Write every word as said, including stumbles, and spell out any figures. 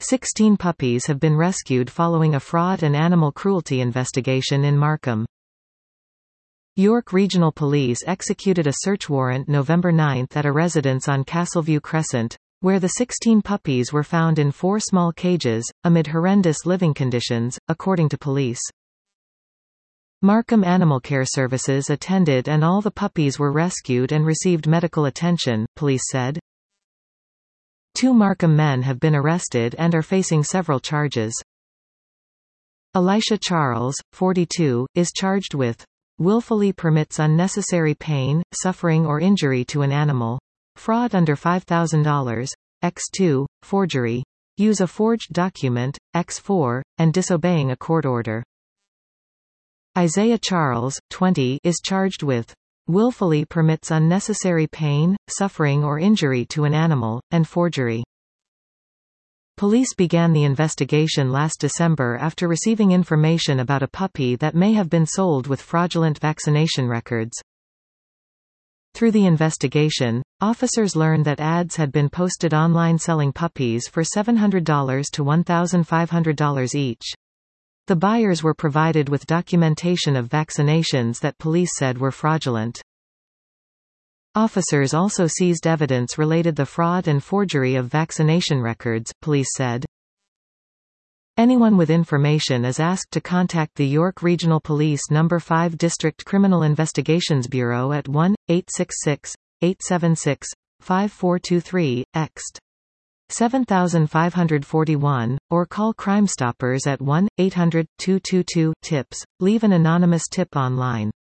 Sixteen puppies have been rescued following a fraud and animal cruelty investigation in Markham. York Regional Police executed a search warrant November ninth at a residence on Castleview Crescent, where the sixteen puppies were found in four small cages, amid horrendous living conditions, according to police. Markham Animal Care Services attended and all the puppies were rescued and received medical attention, police said. Two Markham men have been arrested and are facing several charges. Elisha Charles, forty-two, is charged with willfully permits unnecessary pain, suffering or injury to an animal, fraud under five thousand dollars, by two, forgery, use a forged document, by four, and disobeying a court order. Isaiah Charles, twenty, is charged with willfully permits unnecessary pain, suffering or injury to an animal, and forgery. Police began the investigation last December after receiving information about a puppy that may have been sold with fraudulent vaccination records. Through the investigation, officers learned that ads had been posted online selling puppies for seven hundred dollars to one thousand five hundred dollars each. The buyers were provided with documentation of vaccinations that police said were fraudulent. Officers also seized evidence related the fraud and forgery of vaccination records, police said. Anyone with information is asked to contact the York Regional Police Number five District Criminal Investigations Bureau at one eight six six, eight seven six, five four two three, ext. seven five four one, or call Crime Stoppers at one eight hundred, two two two, TIPS. Leave an anonymous tip online.